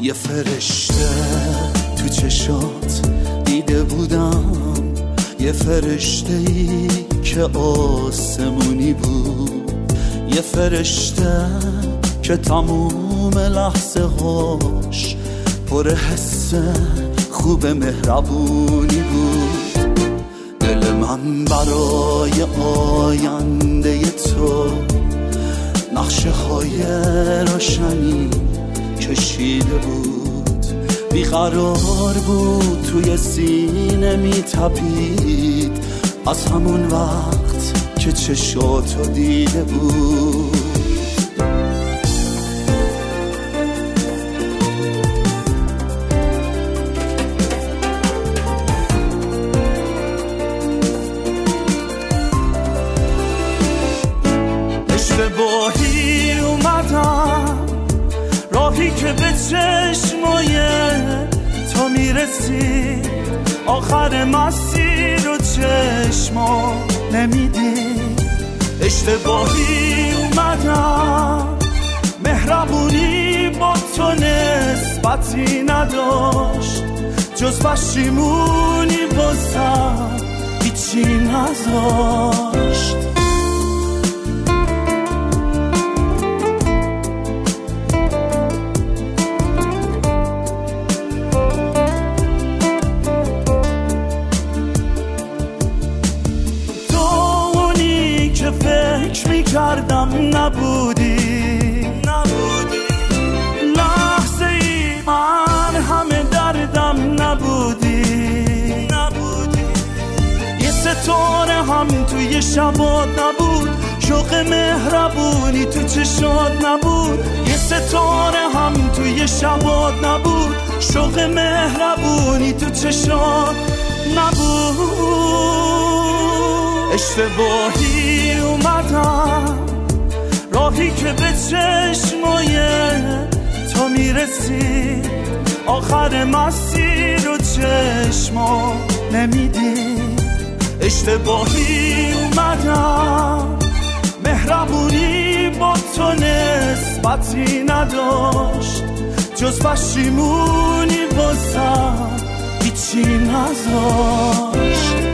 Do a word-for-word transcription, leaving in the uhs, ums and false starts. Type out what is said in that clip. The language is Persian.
یه فرشته تو چشات دیده بودم، یه فرشته ای که آسمونی بود، یه فرشته که تموم لحظه هاش پر حس خوب مهربونی بود. دل من برای آینده تو نقشه های روشنی کشیده بود، بیقرار بود توی سینه میتپید از همون وقت که چشاتو دیده بود. اشتباهی اومدم راهی که به چشمای تو میرسی، آخر مسیر و چشما نمیدی. اشتباهی اومدم مهربونی با تو نسبتی نداشت، جز پشیمونی بازم هیچی نذاشت. فکر میکردم نبودی نبودی لحظه ای من همه دردم نبودی نبودی یه ستاره هم توی شبات نبود، شوق مهربونی تو چشات نبود. یه ستاره هم توی شبات نبود، شوق مهربونی تو چشات نبود. اشتباهی اومدم راهی که به چشمای تو میرسی، آخر مسیر و چشما نمیدی. اشتباهی اومدم مهربونی با تو نسبتی نداشت، جز پشیمونی بازم هیچی نذاشت.